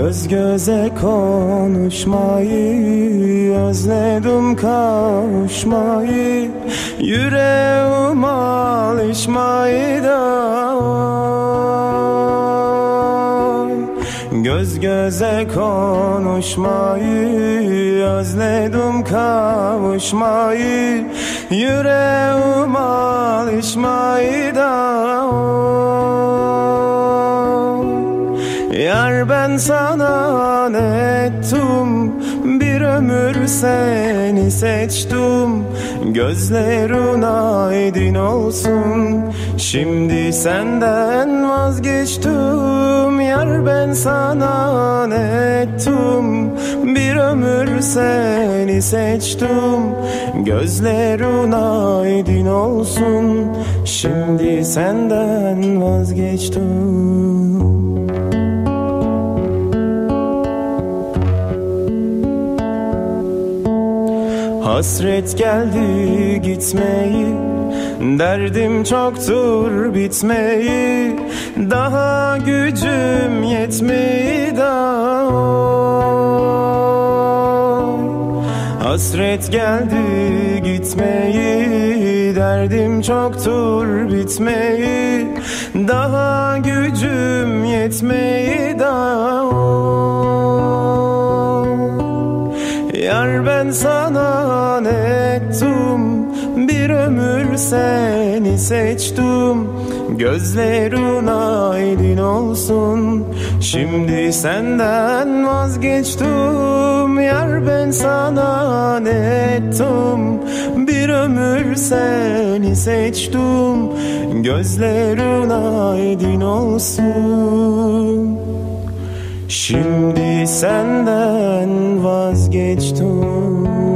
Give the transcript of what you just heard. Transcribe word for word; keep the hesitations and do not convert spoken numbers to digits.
Göz göze konuşmayı, özledim kavuşmayı, yüreğim alışmayı da. Göz göze konuşmayı, özledim kavuşmayı, yüreğim alışmayı da. Yar ben sana ne ettim, bir ömür seni seçtim. Gözlerin aydın olsun, şimdi senden vazgeçtim. Yar ben sana ne ettim, bir ömür seni seçtim. Gözlerin aydın olsun, şimdi senden vazgeçtim. Hasret geldi gitmeyi, derdim çoktur bitmeyi, daha gücüm yetmeyi da. Hasret geldi gitmeyi, derdim çoktur bitmeyi, daha gücüm yetmeyi da. Yar ben sana ne ettim, bir ömür seni seçtim. Gözlerin aydın olsun, şimdi senden vazgeçtim. Yar ben sana ne ettim, bir ömür seni seçtim. Gözlerin aydın olsun, şimdi senden vazgeçtim.